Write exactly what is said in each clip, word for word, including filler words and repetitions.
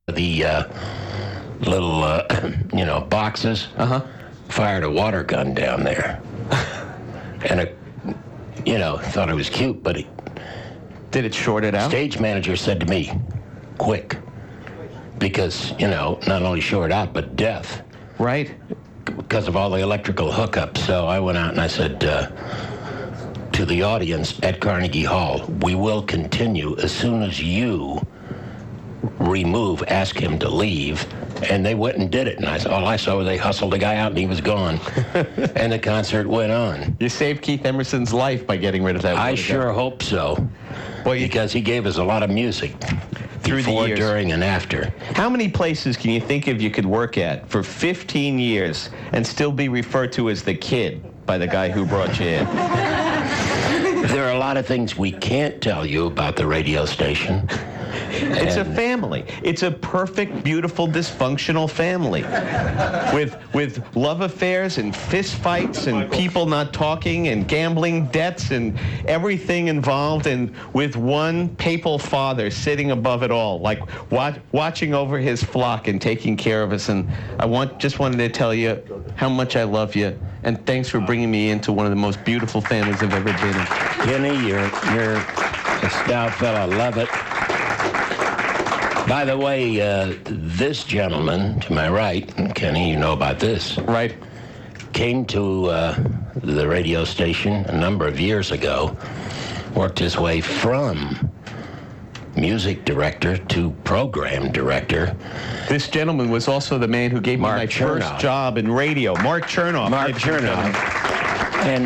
the uh, little, uh, you know, boxes. Uh-huh. Fired a water gun down there. And, a, you know, thought it was cute, but he... Did it short it out? Stage manager said to me, quick. Because, you know, not only short out, but death. Right. Because of all the electrical hookups. So I went out and I said uh, to the audience at Carnegie Hall, we will continue as soon as you remove, ask him to leave. And they went and did it. And I, all I saw was they hustled the guy out and he was gone. And the concert went on. You saved Keith Emerson's life by getting rid of that. I sure guy. hope so. Well, you, because he gave us a lot of music. Through before, the years. During, and after. How many places can you think of you could work at for fifteen years and still be referred to as the kid by the guy who brought you in? There are a lot of things we can't tell you about the radio station. It's a family. It's a perfect, beautiful, dysfunctional family with with love affairs and fist fights and people not talking and gambling debts and everything involved, and with one papal father sitting above it all, like watch, watching over his flock and taking care of us. And I want just wanted to tell you how much I love you, and thanks for bringing me into one of the most beautiful families I've ever been in. Kenny, you're, you're a stout fella. Love it. By the way, uh, this gentleman to my right, Kenny, you know about this. Right. Came to uh, the radio station a number of years ago, worked his way from music director to program director. This gentleman was also the man who gave Mark me my Chernoff. first job in radio. Mark Chernoff. Mark Chernoff. And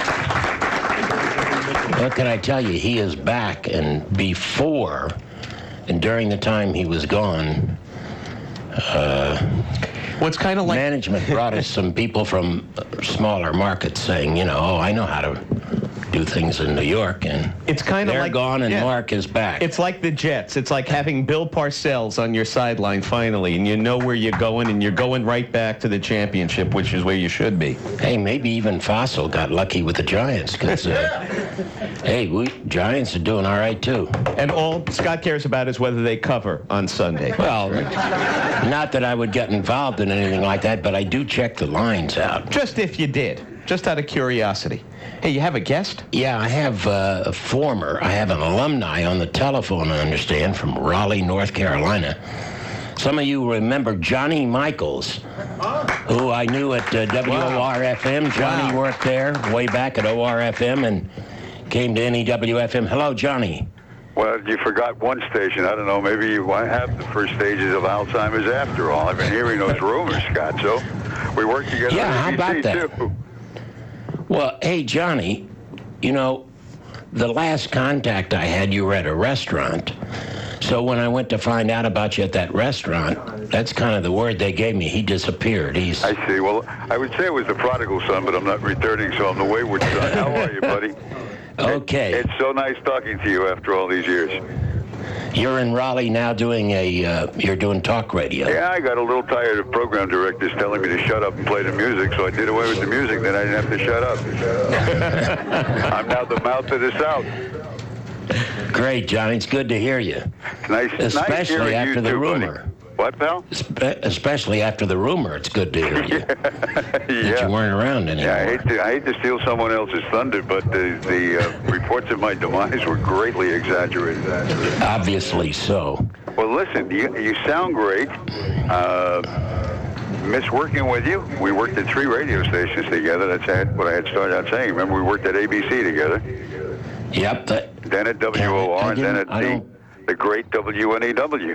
what can I tell you? He is back, and before... And during the time he was gone, uh, what's kind of like management brought us some people from smaller markets saying, you know, oh, I know how to do things in New York, and it's kind of they're like, gone, and yeah. Mark is back. It's like the Jets. It's like having Bill Parcells on your sideline finally, and you know where you're going, and you're going right back to the championship, which is where you should be. Hey, maybe even Fossil got lucky with the Giants, because, uh, hey, we Giants are doing all right, too. And all Scott cares about is whether they cover on Sunday. Well, not that I would get involved in anything like that, but I do check the lines out. Just if you did. Just out of curiosity. Hey, you have a guest? Yeah, I have uh, a former, I have an alumni on the telephone, I understand, from Raleigh, North Carolina. Some of you remember Johnny Michaels, who I knew at uh, W O R F M. Johnny Wow. worked there way back at O R F M and came to N E W F M. Hello, Johnny. Well, you forgot one station. I don't know, maybe you have the first stages of Alzheimer's after all. I've been hearing those rumors, Scott, so we work together Yeah, how on A B C, about that? too. Well, hey, Johnny, you know, the last contact I had, you were at a restaurant. So when I went to find out about you at that restaurant, that's kind of the word they gave me. He disappeared. He's. I see. Well, I would say it was the prodigal son, but I'm not returning, so I'm the wayward son. How are you, buddy? Okay. It, it's so nice talking to you after all these years. You're in Raleigh now doing a, uh, you're doing talk radio. Yeah, I got a little tired of program directors telling me to shut up and play the music, so I did away with the music, then I didn't have to shut up. I'm now the mouth of the South. Great, Johnny. It's good to hear you. Nice, Especially nice hearing after you the too, rumor. Buddy. What, pal? Espe- especially after the rumor, it's good to hear you. yeah. That you weren't around anymore. Yeah, I hate to I hate to steal someone else's thunder, but the the uh, reports of my demise were greatly exaggerated. Obviously so. Well, listen, you you sound great. Uh, miss working with you. We worked at three radio stations together. That's what I had started out saying. Remember, we worked at A B C together. Yep. That, then at W O R, and then at the, the great W N E W.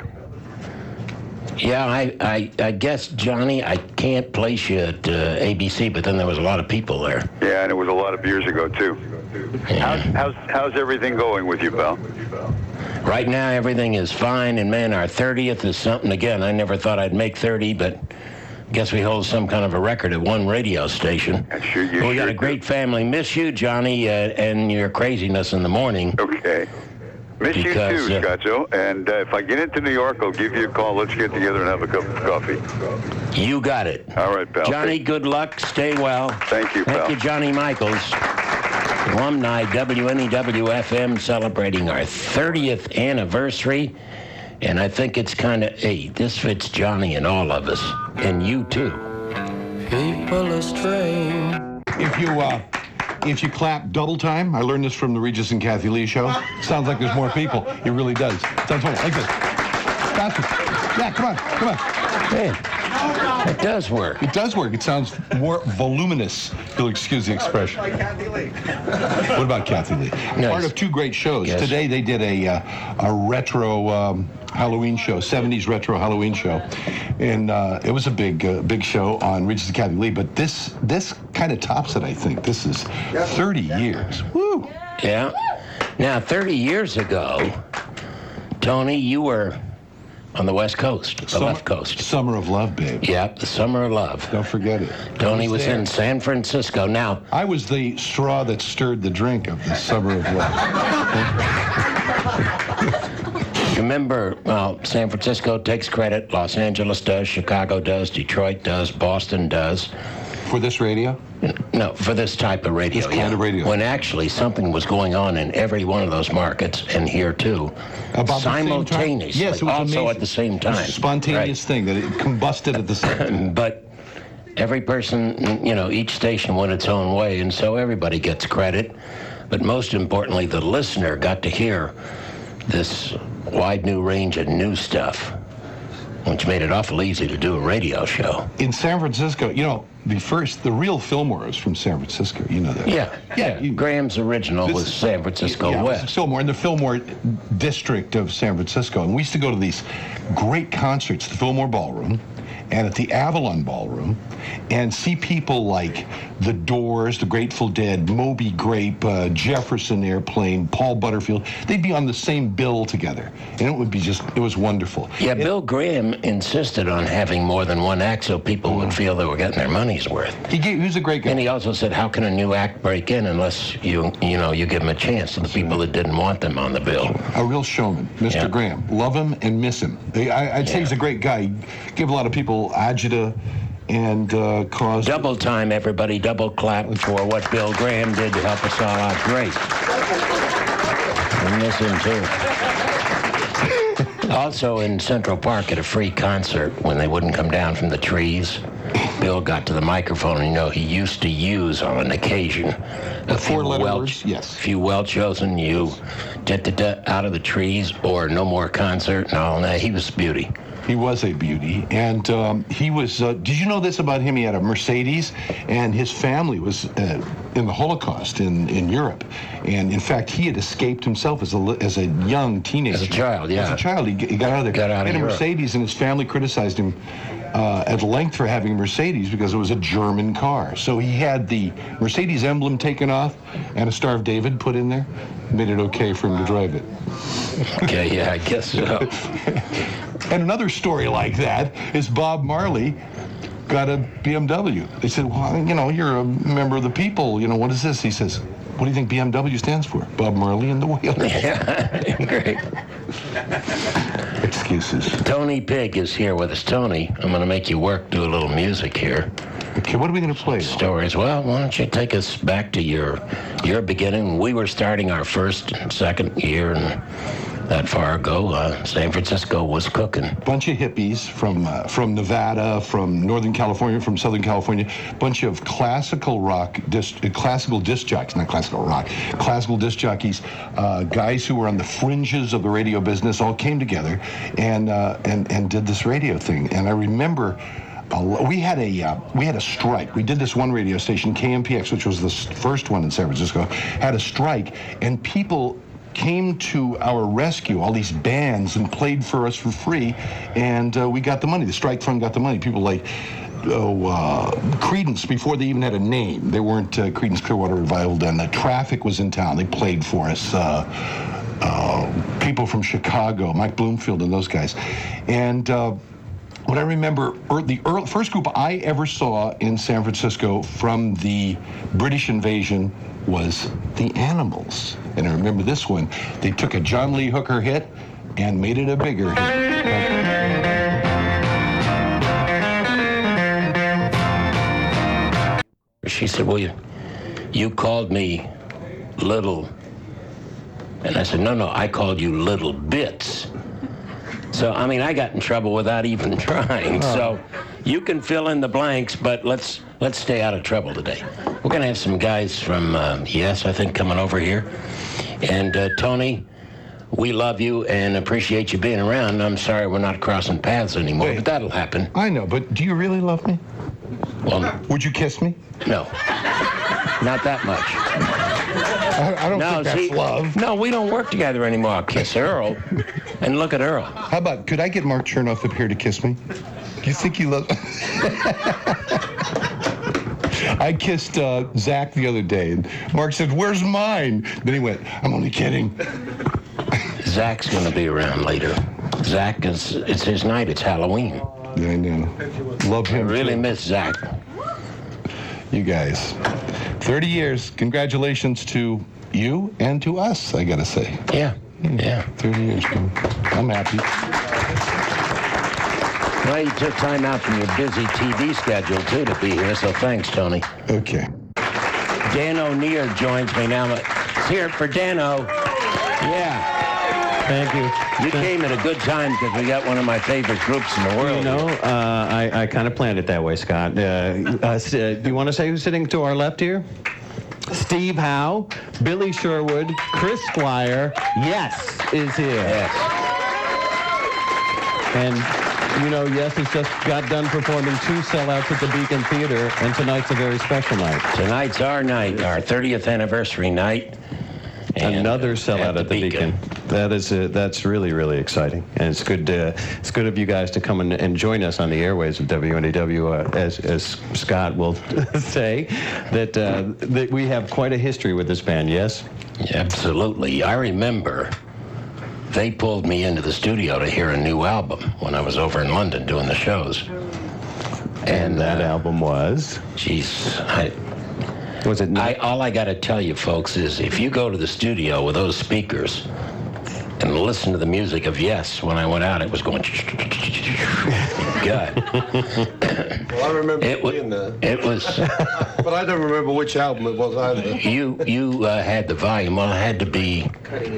Yeah, I, I, I guess, Johnny, I can't place you at uh, A B C, but then there was a lot of people there. Yeah, and it was a lot of years ago, too. Yeah. How's, how's, how's everything going with you, pal? Right now, everything is fine, and, man, our thirtieth is something. Again, I never thought I'd make thirty, but I guess we hold some kind of a record at one radio station. Sure, you we sure got a great do. family. Miss you, Johnny, uh, and your craziness in the morning. Okay. Miss Because, you too, uh, Scotzo. And uh, if I get into New York, I'll give you a call. Let's get together and have a cup of coffee. You got it. All right, pal. Johnny, good luck. Stay well. Thank you, pal. Thank you, Johnny Michaels. Alumni, W N E W F M, celebrating our thirtieth anniversary. And I think it's kind of, hey, this fits Johnny and all of us, and you too. People are strange. If you, uh, if you clap double time, I learned this from the Regis and Kathy Lee show. Sounds like there's more people. It really does. Sounds funny. Like this. Faster. Yeah, come on, come on. Hey, it does work. It does work. It sounds more voluminous. You'll excuse the expression. Like Kathy Lee. What about Kathy Lee? Nice. Part of two great shows. Yes. Today they did a uh, a retro um, Halloween show, seventies retro Halloween show, and uh, it was a big uh, big show on Regis and Kathy Lee. But this this kind of tops it, I think. This is thirty years. Woo! Yeah. Now, thirty years ago, Tony, you were on the West Coast, the Summer, left coast. Summer of Love, babe. Yep, the Summer of Love. Don't forget it. Tony I was there. in San Francisco. Now, I was the straw that stirred the drink of the Summer of Love. remember, well, San Francisco takes credit, Los Angeles does, Chicago does, Detroit does, Boston does. For this radio? No, for this type of radio. This kind yeah. of radio. When actually something was going on in every one of those markets, and here too, About simultaneously. The same time? Yes, it was also amazing. at the same It was time. a spontaneous Right. thing that it combusted at the same time. But every person, you know, each station went its own way, and so everybody gets credit. But most importantly, the listener got to hear this wide new range of new stuff, which made it awful easy to do a radio show. In San Francisco, you know, the first, the real Fillmore is from San Francisco. You know that. Yeah, yeah. you- Graham's original This- was San Francisco yeah, it was West. Fillmore, in the Fillmore district of San Francisco. And we used to go to these great concerts, the Fillmore Ballroom and at the Avalon Ballroom, and see people like The Doors, The Grateful Dead, Moby Grape, uh, Jefferson Airplane, Paul Butterfield. They'd be on the same bill together. And it would be just, it was wonderful. Yeah, It- Bill Graham insisted on having more than one act so people would feel they were getting their money's worth. He, gave, he was a great guy. And he also said, how can a new act break in unless you, you know, you give them a chance to the people that didn't want them on the bill? A real showman, Mister Yeah. Graham. Love him and miss him. I, I'd say Yeah. he's a great guy. He gave a lot of people agita and uh, caused... Double time, everybody. Double clap for what Bill Graham did to help us all out. Great. And miss him, too. Also in Central Park at a free concert, when they wouldn't come down from the trees, Bill got to the microphone, and you know, he used to use on an occasion a few four-letter well, words, yes. few well-chosen you, da, da, da, out of the trees, or no more concert, and all that. He was beauty. He was a beauty, and um, he was, uh, did you know this about him? He had a Mercedes, and his family was uh, in the Holocaust in, in Europe, and in fact, he had escaped himself as a, li- as a young teenager. As a child, yeah. As a child, he, g- he got out of there. Got out of he had a Europe. Mercedes, and his family criticized him uh, at length for having a Mercedes because it was a German car. So he had the Mercedes emblem taken off and a Star of David put in there, made it okay for him to drive it. Okay, yeah, I guess so. And another story like that is Bob Marley got a B M W. They said, well, you know, you're a member of the people. You know, what is this? He says, what do you think B M W stands for? Bob Marley and the Wailers. Yeah, great. Excuses. Tony Pig is here with us. Tony, I'm going to make you work, do a little music here. Okay, what are we going to play? Stories. Well, why don't you take us back to your your beginning? We were starting our first and second year, and that far ago, uh, San Francisco was cooking. Bunch of hippies from uh, from Nevada, from Northern California, from Southern California. Bunch of classical rock, disc, uh, classical disc jockeys, not classical rock, classical disc jockeys, uh, guys who were on the fringes of the radio business, all came together and uh, and and did this radio thing. And I remember. Uh, we had a uh, we had a strike. We did this one radio station, K M P X, which was the s- first one in San Francisco, had a strike, and people came to our rescue, all these bands, and played for us for free, and uh, we got the money. The strike fund got the money. People like oh, uh, Creedence, before they even had a name. They weren't uh, Creedence Clearwater Revival then. The Traffic was in town. They played for us. Uh, uh, people from Chicago, Mike Bloomfield and those guys. And uh, what I remember, er, the early, first group I ever saw in San Francisco from the British invasion was the Animals. And I remember this one. They took a John Lee Hooker hit and made it a bigger hit. She said, well, you, you called me little. And I said, no, no, I called you Little Bits. So, I mean, I got in trouble without even trying. Oh. So you can fill in the blanks, but let's let's stay out of trouble today. We're going to have some guys from uh, Yes, I think, coming over here. And uh, Tony, we love you and appreciate you being around. I'm sorry we're not crossing paths anymore, Wait, but that'll happen. I know, but do you really love me? Well, would you kiss me? No, not that much. I, I don't no, think see, that's love. No, we don't work together anymore. I'll kiss Earl, and look at Earl. How about, could I get Mark Chernoff up here to kiss me? Do you think he loves... I kissed uh, Zach the other day, and Mark said, "Where's mine?" Then he went, "I'm only kidding." Zach's going to be around later. Zach is, it's his night. It's Halloween. Yeah, I know. Love him. I really too. miss Zach. You guys. thirty years. Congratulations to you and to us, I got to say. Yeah. Yeah. thirty years. I'm happy. Well, you took time out from your busy T V schedule, too, to be here, so thanks, Tony. Okay. Dan O'Neill joins me now. Let's hear it for Dano. Yeah. Thank you. You came at a good time because we got one of my favorite groups in the world. You know, uh, I, I kind of planned it that way, Scott. Uh, uh, do you want to say who's sitting to our left here? Steve Howe, Billy Sherwood, Chris Squire, Yes, is here. Yes. And... You know, Yes has just got done performing two sellouts at the Beacon Theater, and tonight's a very special night. Tonight's our night, our thirtieth anniversary night. Another sellout at, at the Beacon. Beacon. That is uh, that's really really exciting, and it's good. Uh, it's good of you guys to come and, and join us on the airways of W N A W. Uh, as as Scott will say, that uh, that we have quite a history with this band. Yes. Yeah, absolutely. I remember. They pulled me into the studio to hear a new album when I was over in London doing the shows. And, and that uh, album was? Jeez, I... Was it? I, all I got to tell you, folks, is if you go to the studio with those speakers and listen to the music of Yes, when I went out, it was going... God. Well, I remember it being there. It was... But I don't remember which album it was either. You, you uh, had the volume. Well, it had to be...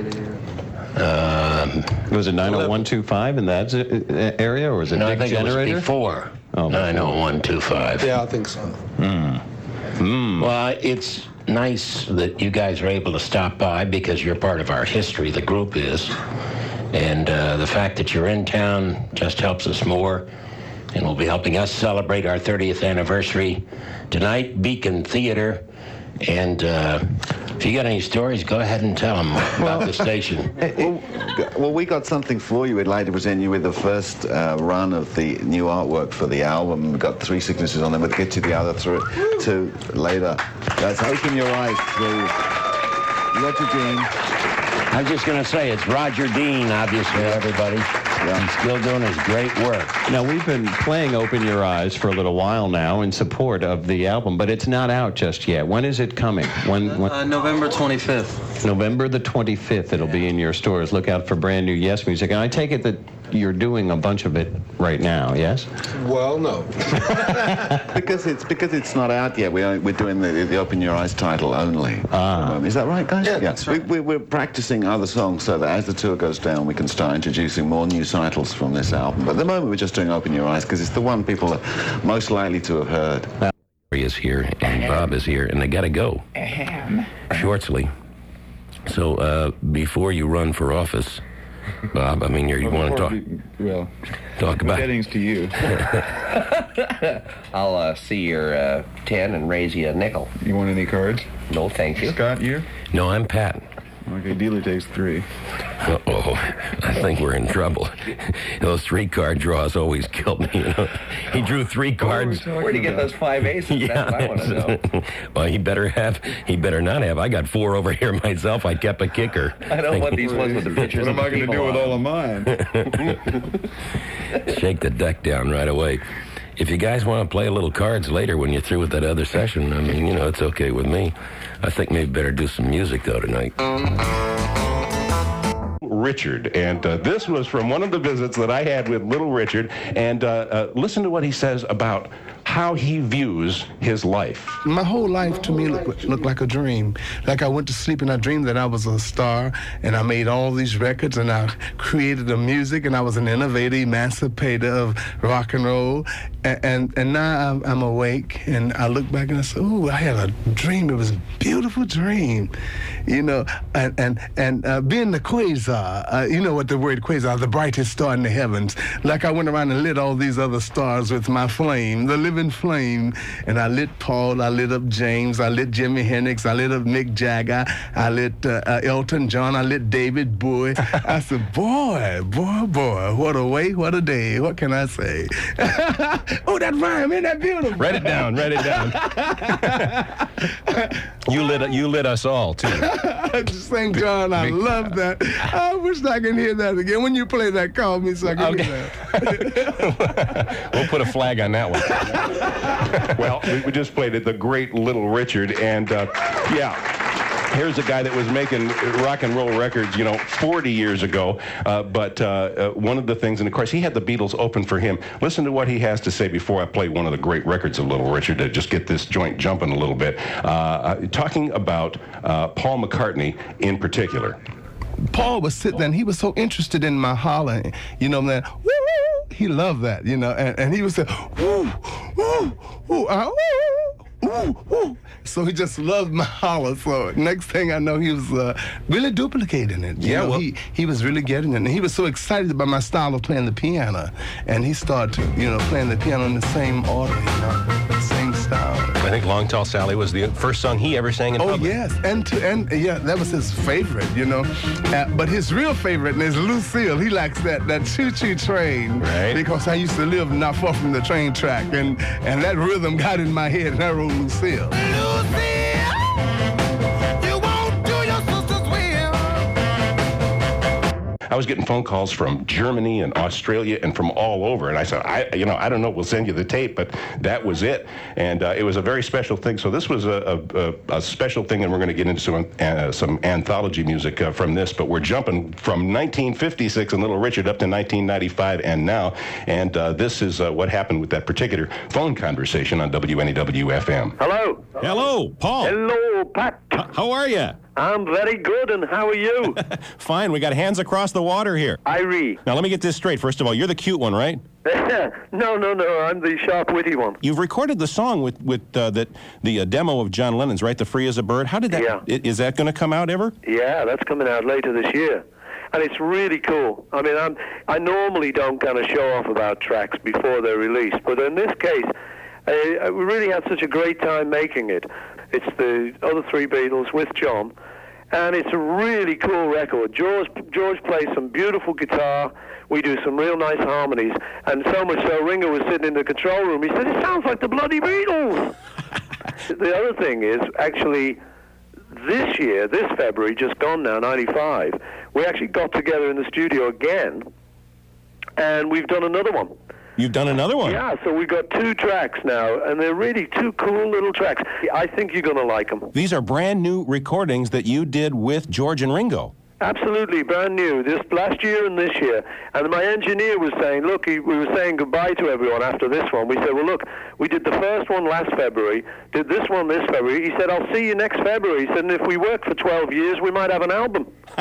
Um, was it nine oh one two five in that area, or was it no, Dick I think Generator? It was before. Oh, nine oh one two five. Yeah, I think so. Mm. Mm. Well, it's nice that you guys are able to stop by because you're part of our history, the group is. And uh, the fact that you're in town just helps us more and will be helping us celebrate our thirtieth anniversary tonight, Beacon Theater. And uh, if you got any stories, go ahead and tell them about well, the station. Well, well, we got something for you. We'd like to present you with the first uh, run of the new artwork for the album. We've got three signatures on them. We'll get you the other through, two later. Let's open your eyes through Roger Dean. I was just going to say, it's Roger Dean, obviously, everybody. Yeah. He's still doing his great work. Now, we've been playing Open Your Eyes for a little while now in support of the album, but it's not out just yet. When is it coming? When? when? Uh, November twenty-fifth. November the twenty-fifth, it'll be in your stores. Look out for brand new Yes music. And I take it that you're doing a bunch of it right now, yes? Well, no. because it's because it's not out yet. We are, we're doing the, the Open Your Eyes title only. Ah. Um, is that right, guys? Yeah, yeah. That's right. We, we, we're practicing other songs so that as the tour goes down, we can start introducing more new titles from this album. But at the moment, we're just doing Open Your Eyes because it's the one people are most likely to have heard. Is here and Bob is here, and they got to go shortly. So uh, before you run for office, Bob, I mean, you want to talk? We, well, talk about headings to you. I'll uh, see your uh, ten and raise you a nickel. You want any cards? No, thank you. Scott, you? No, I'm Pat. Okay, dealer takes three. Uh-oh, I think we're in trouble. Those three-card draws always killed me, you know. He drew three cards. Where'd he get those five aces? Yeah, that's what I want to know. Well, he better have, he better not have. I got four over here myself. I kept a kicker. I don't want these ones with the pictures. What am I going to do with all of mine? Shake the deck down right away. If you guys want to play a little cards later when you're through with that other session, I mean, you know, it's okay with me. I think maybe better do some music, though, tonight. Richard, and uh, this was from one of the visits that I had with Little Richard, and uh, uh, listen to what he says about how how he views his life. My whole life to me looked, looked like a dream. Like I went to sleep and I dreamed that I was a star and I made all these records and I created the music and I was an innovator, emancipator of rock and roll. And, and, and now I'm, I'm awake and I look back and I say, ooh, I had a dream. It was a beautiful dream. You know, and and, and uh, being the quasar, uh, you know what the word quasar, the brightest star in the heavens. Like I went around and lit all these other stars with my flame, the living flame. And I lit Paul, I lit up James, I lit Jimi Hendrix, I lit up Mick Jagger, I lit uh, uh, Elton John, I lit David Bowie. I said, boy, boy, boy, what a way, what a day. What can I say? Oh, that rhyme, isn't that beautiful? Write it down, write it down. you lit you lit us all, too. Just Saint John, I love that. I wish I could hear that again. When you play that, call me so I can okay. hear that. We'll put a flag on that one. Well, we, we just played it, the great Little Richard, and uh, yeah. Here's a guy that was making rock and roll records, you know, forty years ago. Uh, but uh, uh, one of the things, and of course, he had the Beatles open for him. Listen to what he has to say before I play one of the great records of Little Richard to just get this joint jumping a little bit. Uh, uh, talking about uh, Paul McCartney in particular. Paul was sitting there, and he was so interested in my hollering, you know, man. Woo, woo, he loved that, you know, and, and he would say, woo, woo, woo, uh, woo, woo, woo. So he just loved my holler. So next thing I know, he was uh, really duplicating it. You yeah, know, well, he he was really getting it. And he was so excited about my style of playing the piano, and he started, you know, playing the piano in the same order, you know, same style. I think Long Tall Sally was the first song he ever sang in oh, public. Oh yes, and to, and yeah, that was his favorite, you know. Uh, but his real favorite is Lucille. He likes that that choo choo train, right? Because I used to live not far from the train track, and and that rhythm got in my head, and I wrote Lucille. I was getting phone calls from Germany and Australia and from all over, and I said, I, you know, I don't know, we'll send you the tape, but that was it, and uh, it was a very special thing. So this was a, a, a special thing, and we're going to get into some uh, some anthology music uh, from this. But we're jumping from nineteen fifty-six and Little Richard up to nineteen ninety-five and now, and uh, this is uh, what happened with that particular phone conversation on W N E W F M. Hello. Hello, Paul. Hello, Pat. H- how are you? I'm very good, and how are you? Fine, we got hands across the water here. Irie. Now, let me get this straight. First of all, you're the cute one, right? no, no, no, I'm the sharp, witty one. You've recorded the song with, with uh, that the uh, demo of John Lennon's, right? The Free as a Bird. How did that, yeah. I- is that going to come out ever? Yeah, that's coming out later this year. And it's really cool. I mean, I'm, I normally don't kind of show off about tracks before they're released, but in this case, I, we really had such a great time making it. It's the other three Beatles with John, and it's a really cool record. George, George plays some beautiful guitar. We do some real nice harmonies, and so much so Ringo was sitting in the control room. He said, it sounds like the bloody Beatles. The other thing is, actually, this year, this February, just gone now, ninety-five, we actually got together in the studio again, and we've done another one. You've done another one? Yeah, so we've got two tracks now, and they're really two cool little tracks. I think you're going to like them. These are brand new recordings that you did with George and Ringo. Absolutely, brand new, this last year and this year. And my engineer was saying, look, he, we were saying goodbye to everyone after this one. We said, well, look, we did the first one last February, did this one this February. He said, I'll see you next February. He said, and if we work for twelve years, we might have an album.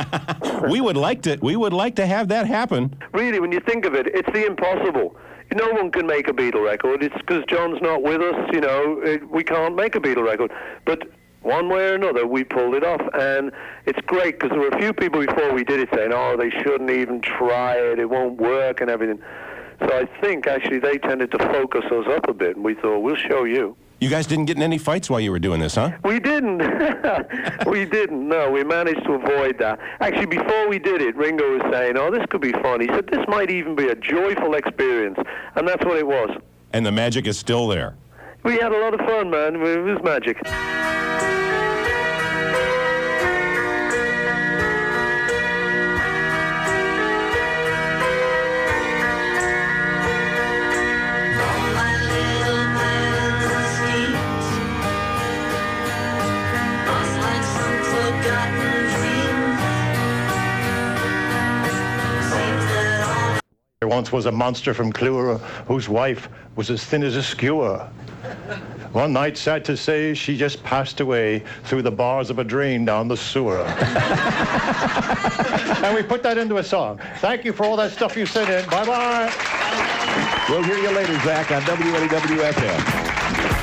we would like to, we would like to have that happen. Really, when you think of it, it's the impossible. No one can make a Beatle record. It's because John's not with us, you know, it, we can't make a Beatle record. But one way or another, we pulled it off, and it's great because there were a few people before we did it saying, oh, they shouldn't even try it, it won't work and everything. So I think, actually, they tended to focus us up a bit, and we thought, we'll show you. You guys didn't get in any fights while you were doing this, huh? We didn't. we didn't, no. We managed to avoid that. Actually, before we did it, Ringo was saying, oh, this could be fun. He said, this might even be a joyful experience, and that's what it was. And the magic is still there. We had a lot of fun, man. It was magic. once was a monster from Clewer, whose wife was as thin as a skewer. One night, sad to say, she just passed away through the bars of a drain down the sewer. And we put that into a song. Thank you for all that stuff you sent in. Bye-bye. We'll hear you later, Zach, on W N E W F M.